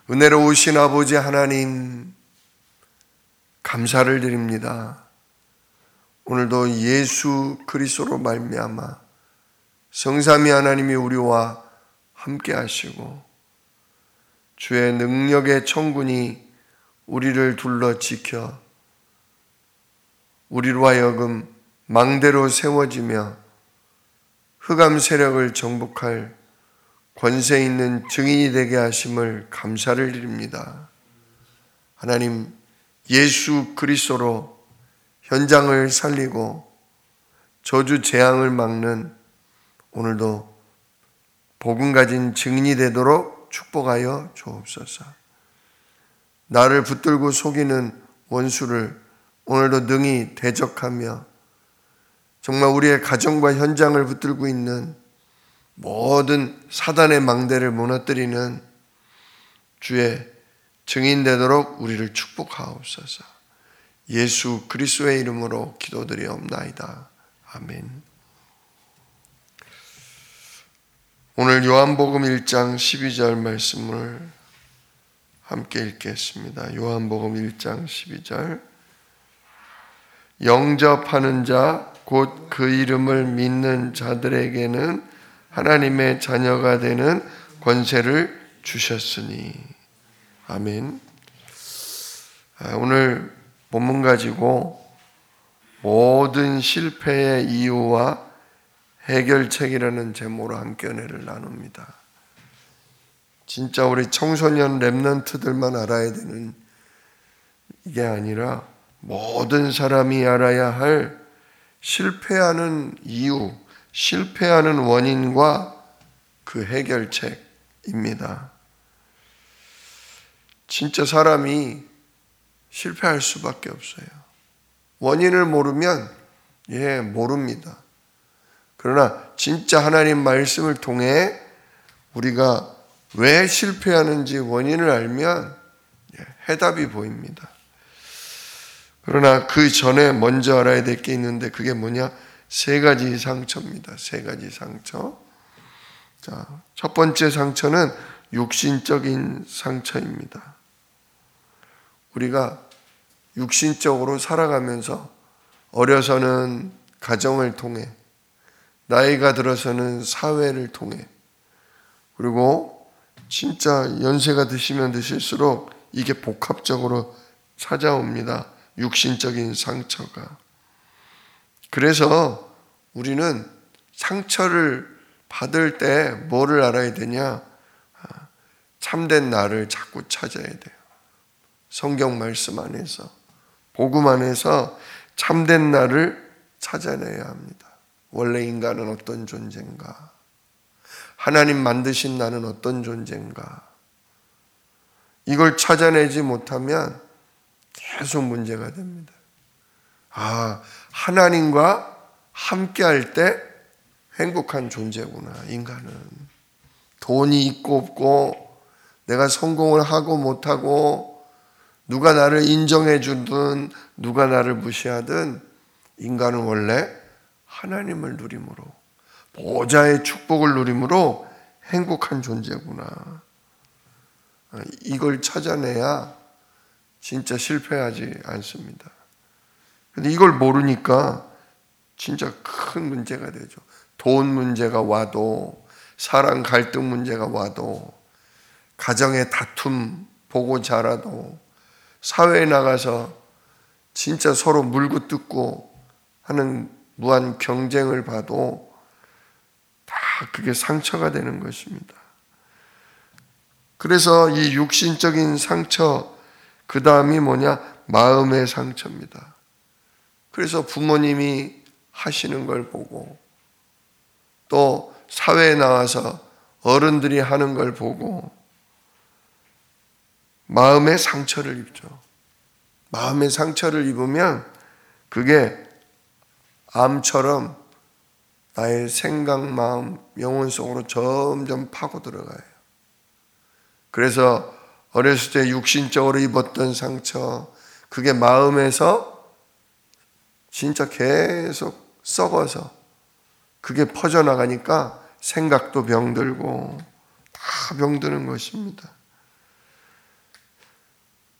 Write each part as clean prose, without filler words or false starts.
은혜로우신 아버지 하나님, 감사를 드립니다. 오늘도 예수 그리스도로 말미암아 성삼위 하나님이 우리와 함께 하시고 주의 능력의 천군이 우리를 둘러 지켜 우리로 하여금 망대로 세워지며 흑암 세력을 정복할 권세 있는 증인이 되게 하심을 감사를 드립니다. 하나님, 예수 그리스도로 현장을 살리고 저주 재앙을 막는 오늘도 복음 가진 증인이 되도록 축복하여 주옵소서. 나를 붙들고 속이는 원수를 오늘도 능히 대적하며 정말 우리의 가정과 현장을 붙들고 있는 모든 사단의 망대를 무너뜨리는 주의 증인 되도록 우리를 축복하옵소서. 예수 그리스도의 이름으로 기도드리옵나이다. 아멘. 오늘 요한복음 1장 12절 말씀을 함께 읽겠습니다. 요한복음 1장 12절. 영접하는 자, 곧 그 이름을 믿는 자들에게는 하나님의 자녀가 되는 권세를 주셨으니. 아멘. 오늘 본문 가지고 모든 실패의 이유와 해결책이라는 제목으로 함께 은혜를 나눕니다. 진짜 우리 청소년 랩런트들만 알아야 되는 이게 아니라 모든 사람이 알아야 할 실패하는 이유, 실패하는 원인과 그 해결책입니다. 진짜 사람이 실패할 수밖에 없어요. 원인을 모르면 모릅니다. 그러나 진짜 하나님 말씀을 통해 우리가 왜 실패하는지 원인을 알면 해답이 보입니다. 그러나 그 전에 먼저 알아야 될 게 있는데 그게 뭐냐? 세 가지 상처입니다. 세 가지 상처. 자, 첫 번째 상처는 육신적인 상처입니다. 우리가 육신적으로 살아가면서 어려서는 가정을 통해, 나이가 들어서는 사회를 통해, 그리고 진짜 연세가 드시면 드실수록 이게 복합적으로 찾아옵니다. 육신적인 상처가. 그래서 우리는 상처를 받을 때 뭐를 알아야 되냐? 참된 나를 자꾸 찾아야 돼요. 성경 말씀 안에서, 복음 안에서 참된 나를 찾아내야 합니다. 원래 인간은 어떤 존재인가? 하나님 만드신 나는 어떤 존재인가? 이걸 찾아내지 못하면 계속 문제가 됩니다. 하나님과 함께할 때 행복한 존재구나, 인간은. 돈이 있고 없고, 내가 성공을 하고 못하고, 누가 나를 인정해 주든 누가 나를 무시하든 인간은 원래 하나님을 누림으로, 보좌의 축복을 누림으로 행복한 존재구나. 이걸 찾아내야 진짜 실패하지 않습니다. 근데 이걸 모르니까 진짜 큰 문제가 되죠. 돈 문제가 와도, 사랑 갈등 문제가 와도, 가정의 다툼 보고 자라도, 사회에 나가서 진짜 서로 물고 뜯고 하는 무한 경쟁을 봐도 다 그게 상처가 되는 것입니다. 그래서 이 육신적인 상처, 그 다음이 뭐냐? 마음의 상처입니다. 그래서 부모님이 하시는 걸 보고, 또 사회에 나와서 어른들이 하는 걸 보고 마음의 상처를 입죠. 마음의 상처를 입으면 그게 암처럼 나의 생각, 마음, 영혼 속으로 점점 파고 들어가요. 그래서 어렸을 때 육신적으로 입었던 상처, 그게 마음에서 진짜 계속 썩어서 그게 퍼져나가니까 생각도 병들고 다 병드는 것입니다.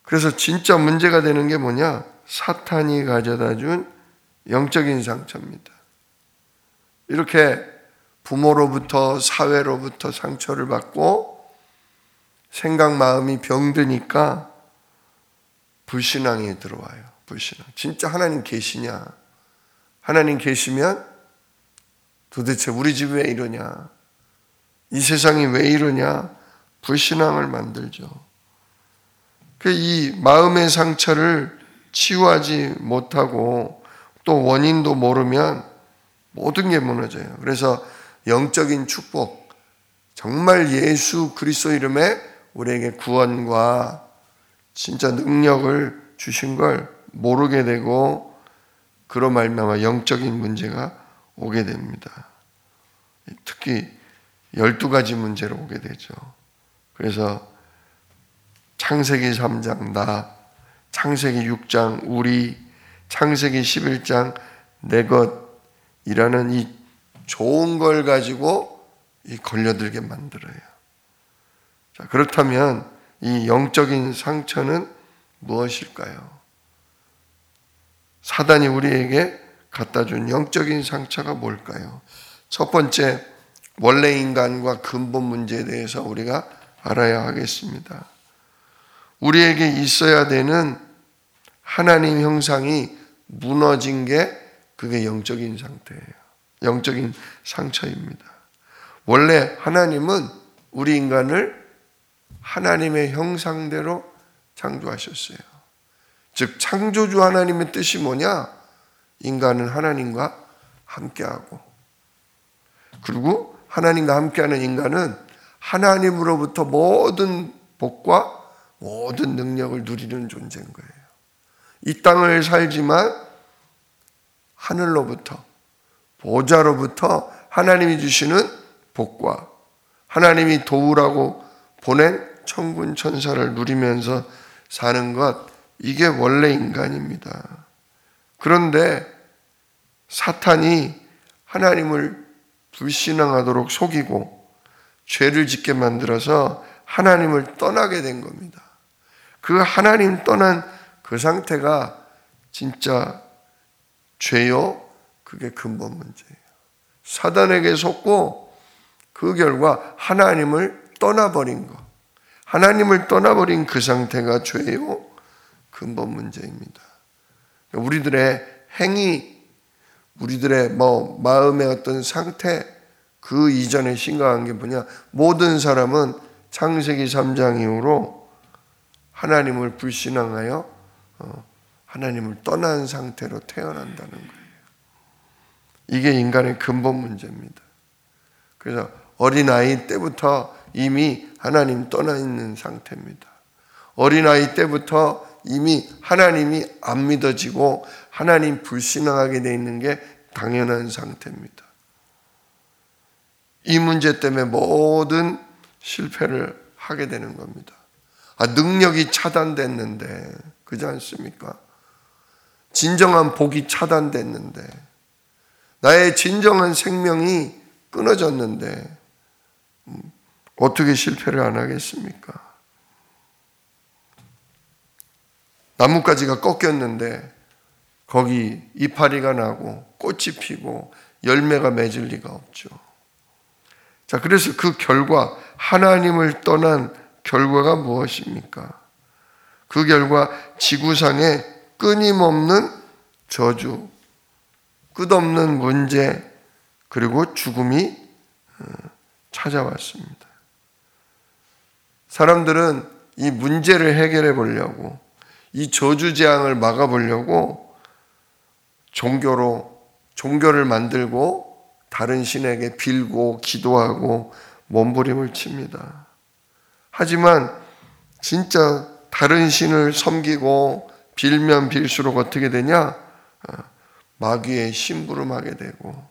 그래서 진짜 문제가 되는 게 뭐냐? 사탄이 가져다 준 영적인 상처입니다. 이렇게 부모로부터 사회로부터 상처를 받고 생각 마음이 병드니까 불신앙이 들어와요. 불신앙. 진짜 하나님 계시냐? 하나님 계시면 도대체 우리 집이 왜 이러냐? 이 세상이 왜 이러냐? 불신앙을 만들죠. 이 마음의 상처를 치유하지 못하고 또 원인도 모르면 모든 게 무너져요. 그래서 영적인 축복, 정말 예수 그리스도 이름에 우리에게 구원과 진짜 능력을 주신 걸 모르게 되고 그로 말미암아 영적인 문제가 오게 됩니다. 특히 12가지 문제로 오게 되죠. 그래서 창세기 3장 나, 창세기 6장 우리, 창세기 11장 내 것이라는 이 좋은 걸 가지고 걸려들게 만들어요. 자, 그렇다면 이 영적인 상처는 무엇일까요? 사단이 우리에게 갖다 준 영적인 상처가 뭘까요? 첫 번째, 원래 인간과 근본 문제에 대해서 우리가 알아야 하겠습니다. 우리에게 있어야 되는 하나님 형상이 무너진 게 그게 영적인 상태예요. 영적인 상처입니다. 원래 하나님은 우리 인간을 하나님의 형상대로 창조하셨어요. 즉 창조주 하나님의 뜻이 뭐냐? 인간은 하나님과 함께하고, 그리고 하나님과 함께하는 인간은 하나님으로부터 모든 복과 모든 능력을 누리는 존재인 거예요. 이 땅을 살지만 하늘로부터, 보좌로부터 하나님이 주시는 복과 하나님이 도우라고 보낸 천군 천사를 누리면서 사는 것, 이게 원래 인간입니다. 그런데 사탄이 하나님을 불신앙하도록 속이고 죄를 짓게 만들어서 하나님을 떠나게 된 겁니다. 그 하나님 떠난 그 상태가 진짜 죄요, 그게 근본 문제예요. 사단에게 속고 그 결과 하나님을 떠나버린 것, 하나님을 떠나버린 그 상태가 죄요, 근본 문제입니다. 우리들의 행위, 우리들의 마음의 어떤 상태, 그 이전에 심각한 게 뭐냐? 모든 사람은 창세기 3장 이후로 하나님을 불신앙하여 하나님을 떠난 상태로 태어난다는 거예요. 이게 인간의 근본 문제입니다. 그래서 어린아이 때부터 이미 하나님 떠나 있는 상태입니다. 어린아이 때부터 이미 하나님이 안 믿어지고 하나님 불신앙하게 돼 있는 게 당연한 상태입니다. 이 문제 때문에 모든 실패를 하게 되는 겁니다. 능력이 차단됐는데, 그렇지 않습니까? 진정한 복이 차단됐는데, 나의 진정한 생명이 끊어졌는데 어떻게 실패를 안 하겠습니까? 나뭇가지가 꺾였는데 거기 이파리가 나고 꽃이 피고 열매가 맺을 리가 없죠. 자, 그래서 그 결과, 하나님을 떠난 결과가 무엇입니까? 그 결과 지구상에 끊임없는 저주, 끝없는 문제, 그리고 죽음이 찾아왔습니다. 사람들은 이 문제를 해결해 보려고, 이 저주 재앙을 막아보려고 종교를 만들고 다른 신에게 빌고 기도하고 몸부림을 칩니다. 하지만 진짜 다른 신을 섬기고 빌면 빌수록 어떻게 되냐? 마귀의 심부름하게 되고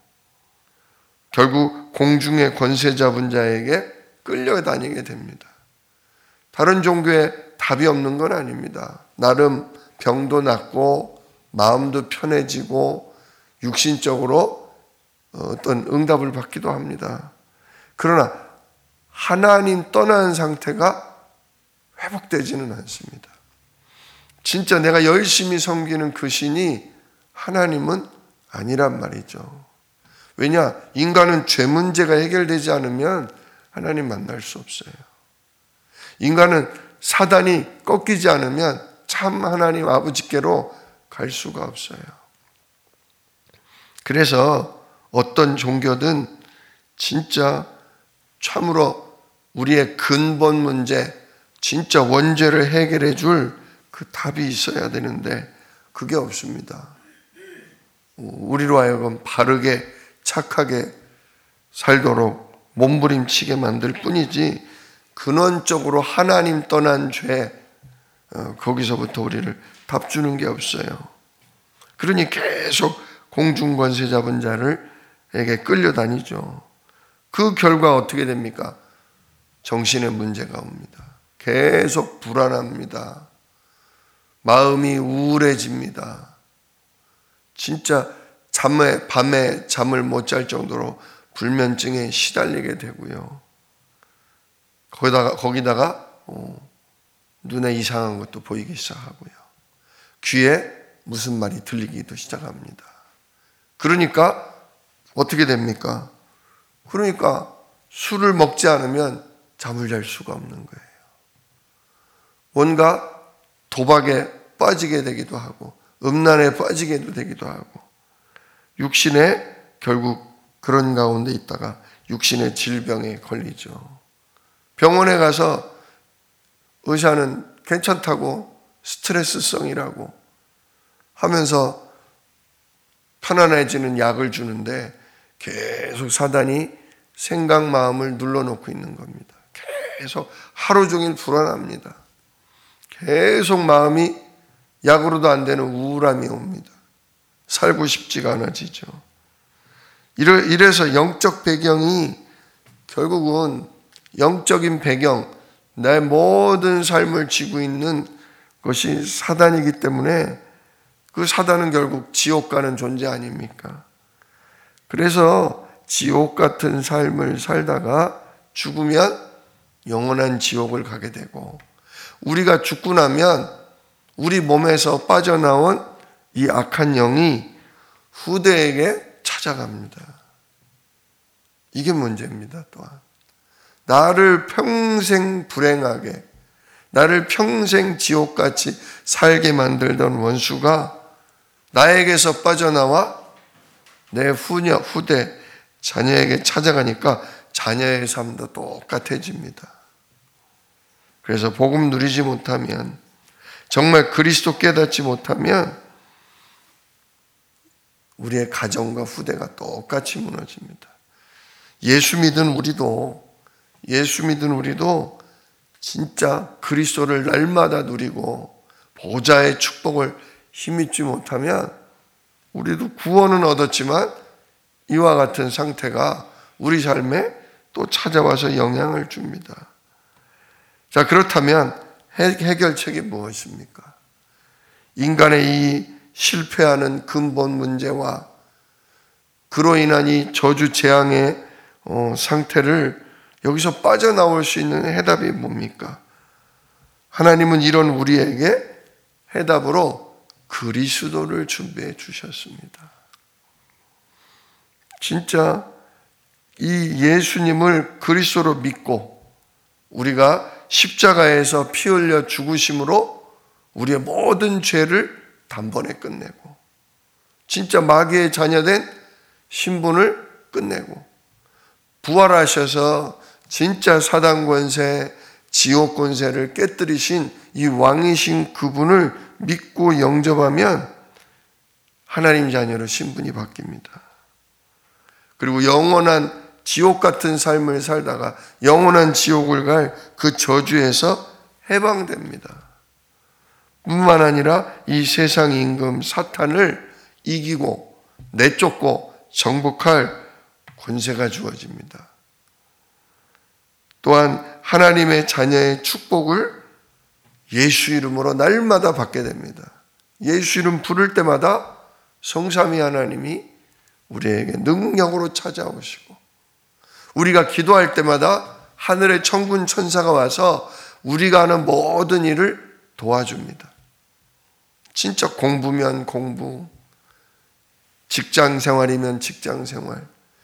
결국 공중의 권세 잡은 자에게 끌려다니게 됩니다. 다른 종교에 답이 없는 건 아닙니다. 나름 병도 낫고 마음도 편해지고 육신적으로 어떤 응답을 받기도 합니다. 그러나 하나님 떠난 상태가 회복되지는 않습니다. 진짜 내가 열심히 섬기는 그 신이 하나님은 아니란 말이죠. 왜냐? 인간은 죄 문제가 해결되지 않으면 하나님 만날 수 없어요. 인간은 사단이 꺾이지 않으면 참 하나님 아버지께로 갈 수가 없어요. 그래서 어떤 종교든 진짜 참으로 우리의 근본 문제, 진짜 원죄를 해결해 줄 그 답이 있어야 되는데 그게 없습니다. 우리로 하여금 바르게 착하게 살도록 몸부림치게 만들 뿐이지 근원적으로 하나님 떠난 죄, 거기서부터 우리를 답 주는 게 없어요. 그러니 계속 공중권세 잡은 자를에게 끌려다니죠. 그 결과 어떻게 됩니까? 정신의 문제가 옵니다. 계속 불안합니다. 마음이 우울해집니다. 진짜 밤에 잠을 못 잘 정도로 불면증에 시달리게 되고요. 거기다가 눈에 이상한 것도 보이기 시작하고요. 귀에 무슨 말이 들리기도 시작합니다. 그러니까 어떻게 됩니까? 그러니까 술을 먹지 않으면 잠을 잘 수가 없는 거예요. 뭔가 도박에 빠지게 되기도 하고 음란에 빠지게 되기도 하고 육신에 결국 그런 가운데 있다가 육신의 질병에 걸리죠. 병원에 가서 의사는 괜찮다고 스트레스성이라고 하면서 편안해지는 약을 주는데 계속 사단이 생각 마음을 눌러놓고 있는 겁니다. 계속 하루 종일 불안합니다. 계속 마음이 약으로도 안 되는 우울함이 옵니다. 살고 싶지가 않아지죠. 이래서 영적 배경이 결국은 영적인 배경, 나의 모든 삶을 쥐고 있는 것이 사단이기 때문에 그 사단은 결국 지옥 가는 존재 아닙니까? 그래서 지옥 같은 삶을 살다가 죽으면 영원한 지옥을 가게 되고 우리가 죽고 나면 우리 몸에서 빠져나온 이 악한 영이 후대에게 찾아갑니다. 이게 문제입니다. 또한 나를 평생 불행하게, 나를 평생 지옥같이 살게 만들던 원수가 나에게서 빠져나와 내 후대 자녀에게 찾아가니까 자녀의 삶도 똑같아집니다. 그래서 복음 누리지 못하면, 정말 그리스도 깨닫지 못하면 우리의 가정과 후대가 똑같이 무너집니다. 예수 믿은 우리도 진짜 그리스도를 날마다 누리고 보좌의 축복을 힘입지 못하면 우리도 구원은 얻었지만 이와 같은 상태가 우리 삶에 또 찾아와서 영향을 줍니다. 자, 그렇다면 해결책이 무엇입니까? 인간의 이 실패하는 근본 문제와 그로 인한 이 저주 재앙의 상태를 여기서 빠져나올 수 있는 해답이 뭡니까? 하나님은 이런 우리에게 해답으로 그리스도를 준비해 주셨습니다. 진짜 이 예수님을 그리스도로 믿고 우리가 십자가에서 피 흘려 죽으심으로 우리의 모든 죄를 단번에 끝내고 진짜 마귀의 자녀된 신분을 끝내고 부활하셔서 진짜 사단 권세, 지옥 권세를 깨뜨리신 이 왕이신 그분을 믿고 영접하면 하나님 자녀로 신분이 바뀝니다. 그리고 영원한 지옥 같은 삶을 살다가 영원한 지옥을 갈 그 저주에서 해방됩니다. 뿐만 아니라 이 세상 임금 사탄을 이기고 내쫓고 정복할 권세가 주어집니다. 또한 하나님의 자녀의 축복을 예수 이름으로 날마다 받게 됩니다. 예수 이름 부를 때마다 성삼위 하나님이 우리에게 능력으로 찾아오시고 우리가 기도할 때마다 하늘의 천군 천사가 와서 우리가 하는 모든 일을 도와줍니다. 진짜 공부면 공부, 직장 생활이면 직장 생활,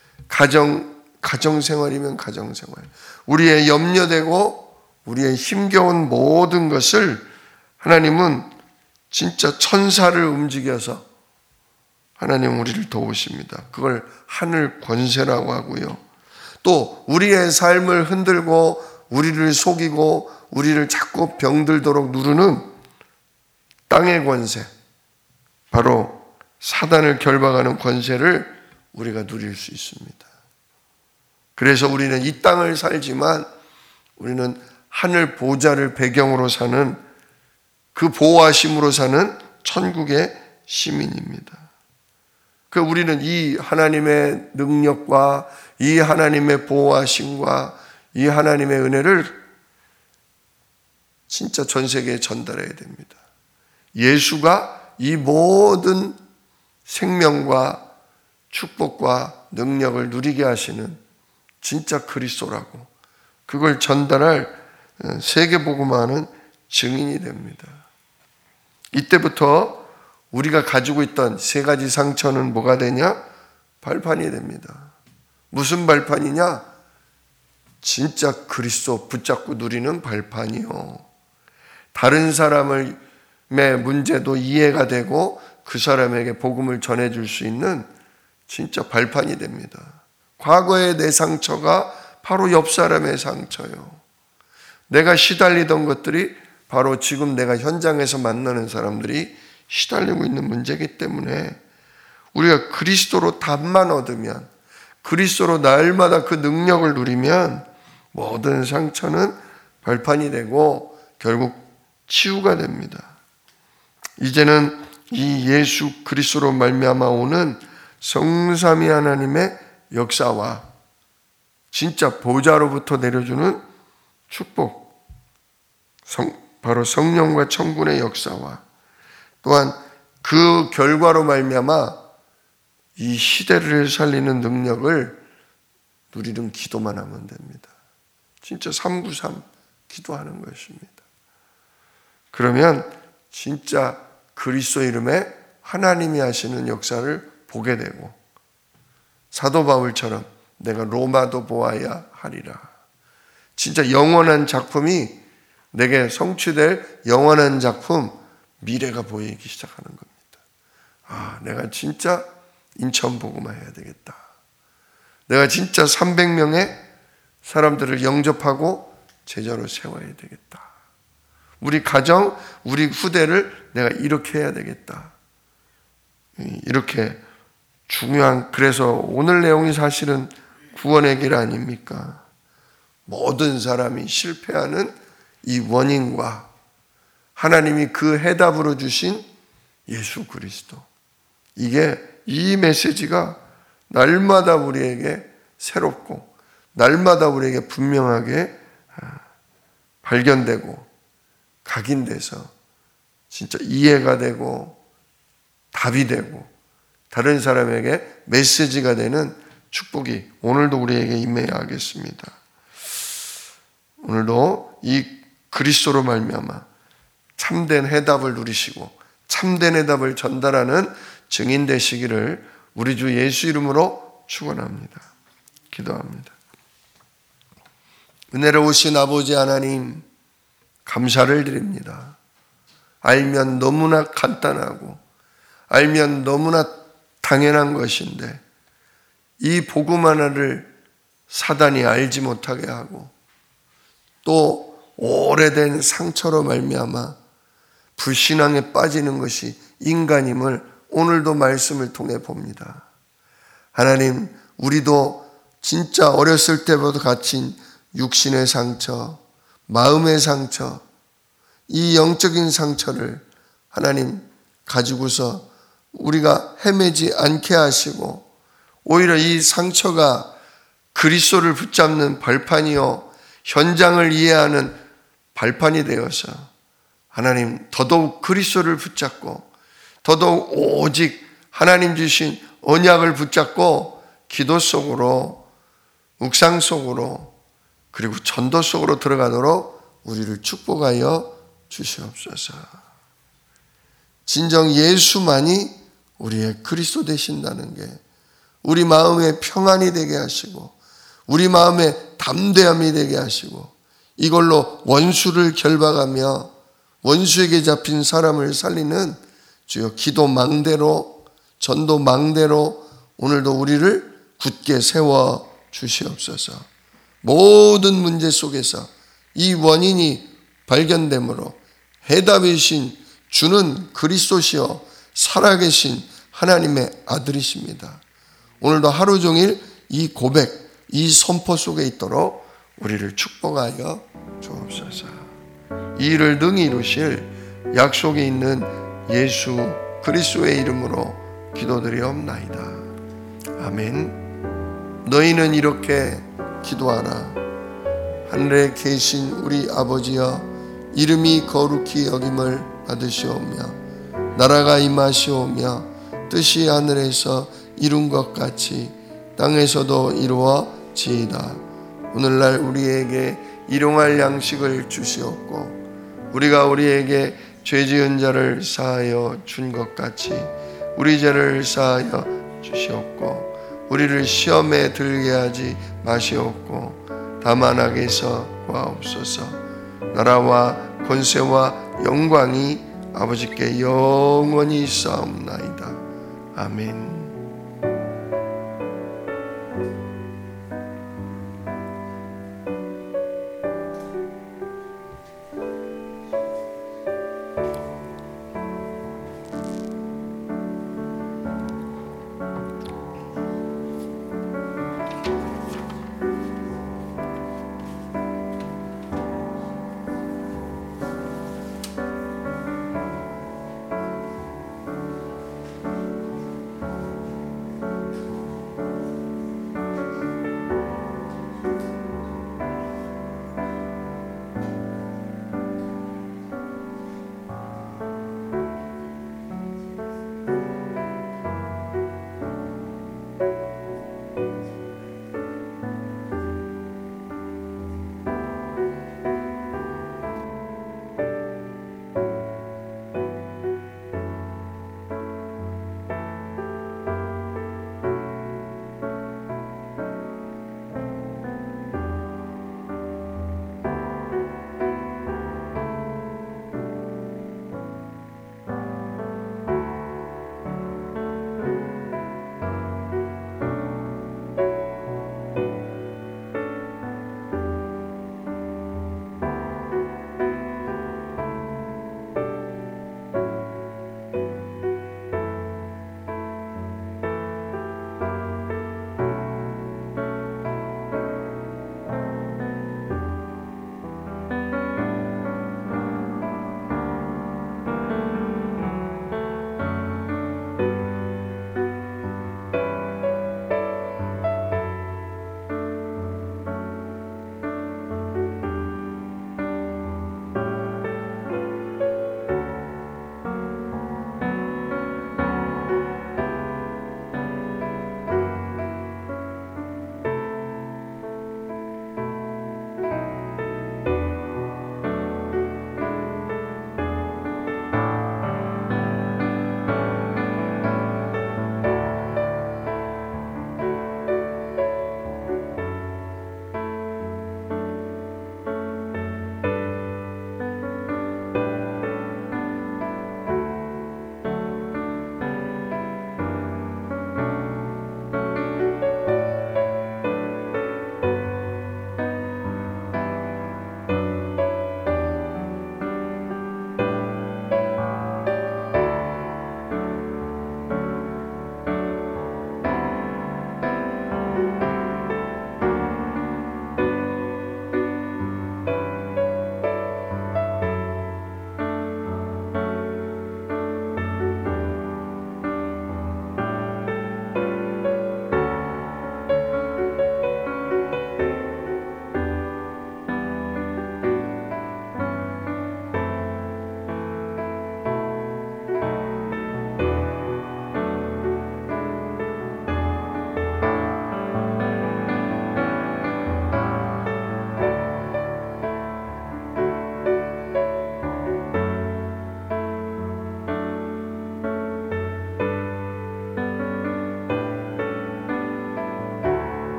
가정 생활이면 가정 생활, 우리의 염려되고 우리의 힘겨운 모든 것을 하나님은 진짜 천사를 움직여서 하나님 우리를 도우십니다. 그걸 하늘 권세라고 하고요. 또 우리의 삶을 흔들고 우리를 속이고 우리를 자꾸 병들도록 누르는 땅의 권세, 바로 사단을 결박하는 권세를 우리가 누릴 수 있습니다. 그래서 우리는 이 땅을 살지만 우리는 하늘 보좌를 배경으로 사는, 그 보호하심으로 사는 천국의 시민입니다. 그 우리는 이 하나님의 능력과 이 하나님의 보호하심과 이 하나님의 은혜를 진짜 전 세계에 전달해야 됩니다. 예수가 이 모든 생명과 축복과 능력을 누리게 하시는 진짜 그리스도라고, 그걸 전달할 세계복음화하는 증인이 됩니다. 이때부터 우리가 가지고 있던 세 가지 상처는 뭐가 되냐? 발판이 됩니다. 무슨 발판이냐? 진짜 그리스도 붙잡고 누리는 발판이요. 다른 사람의 문제도 이해가 되고 그 사람에게 복음을 전해줄 수 있는 진짜 발판이 됩니다. 과거의 내 상처가 바로 옆 사람의 상처요. 내가 시달리던 것들이 바로 지금 내가 현장에서 만나는 사람들이 시달리고 있는 문제이기 때문에 우리가 그리스도로 답만 얻으면, 그리스도로 날마다 그 능력을 누리면 모든 상처는 발판이 되고 결국 치유가 됩니다. 이제는 이 예수 그리스도로 말미암아 오는 성삼위 하나님의 역사와 진짜 보좌로부터 내려주는 축복, 바로 성령과 천군의 역사와 또한 그 결과로 말미암아 이 시대를 살리는 능력을 누리는 기도만 하면 됩니다. 진짜 393 기도하는 것입니다. 그러면 진짜 그리스도 이름에 하나님이 하시는 역사를 보게 되고, 사도 바울처럼 내가 로마도 보아야 하리라. 진짜 영원한 작품이 내게 성취될 영원한 작품, 미래가 보이기 시작하는 겁니다. 아, 내가 진짜 인천 복음화 해야 되겠다. 내가 진짜 300명의 사람들을 영접하고 제자로 세워야 되겠다. 우리 가정, 우리 후대를 내가 이렇게 해야 되겠다. 이렇게 중요한, 그래서 오늘 내용이 사실은 구원의 길 아닙니까? 모든 사람이 실패하는 이 원인과 하나님이 그 해답으로 주신 예수 그리스도, 이게 이 메시지가 날마다 우리에게 새롭고 날마다 우리에게 분명하게 발견되고 각인돼서 진짜 이해가 되고 답이 되고 다른 사람에게 메시지가 되는 축복이 오늘도 우리에게 임해야 하겠습니다. 오늘도 이 그리스도로 말미암아 참된 해답을 누리시고 참된 해답을 전달하는 증인 되시기를 우리 주 예수 이름으로 축원합니다. 기도합니다. 은혜로우신 아버지 하나님, 감사를 드립니다. 알면 너무나 간단하고 알면 너무나 당연한 것인데 이 복음 하나를 사단이 알지 못하게 하고 또 오래된 상처로 말미암아 불신앙에 빠지는 것이 인간임을 오늘도 말씀을 통해 봅니다. 하나님, 우리도 진짜 어렸을 때부터 갇힌 육신의 상처, 마음의 상처, 이 영적인 상처를 하나님 가지고서 우리가 헤매지 않게 하시고 오히려 이 상처가 그리스도를 붙잡는 발판이요 현장을 이해하는 발판이 되어서 하나님 더더욱 그리스도를 붙잡고 더더욱 오직 하나님 주신 언약을 붙잡고 기도 속으로 묵상 속으로 그리고 전도 속으로 들어가도록 우리를 축복하여 주시옵소서. 진정 예수만이 우리의 그리스도 되신다는 게 우리 마음에 평안이 되게 하시고 우리 마음에 담대함이 되게 하시고 이걸로 원수를 결박하며 원수에게 잡힌 사람을 살리는 주여 기도 망대로 전도 망대로 오늘도 우리를 굳게 세워 주시옵소서. 모든 문제 속에서 이 원인이 발견되므로 해답이신 주는 그리스도시요 살아계신 하나님의 아들이십니다. 오늘도 하루 종일 이 고백, 이 선포 속에 있도록 우리를 축복하여 주옵소서. 이 일을 능히 이루실 약속에 있는 예수 그리스도의 이름으로 기도드리옵나이다. 아멘. 너희는 이렇게 기도하라. 하늘에 계신 우리 아버지여, 이름이 거룩히 여김을 받으시오며 나라가 임하시오며 뜻이 하늘에서 이룬 것 같이 땅에서도 이루어지이다. 오늘날 우리에게 일용할 양식을 주시옵고 우리가 우리에게 죄 지은 자를 사하여 준 것 같이 우리 죄를 사하여 주시옵고 우리를 시험에 들게 하지 마시옵고 다만 악에서 구하옵소서. 나라와 권세와 영광이 아버지께 영원히 있사옵나이다. 아멘.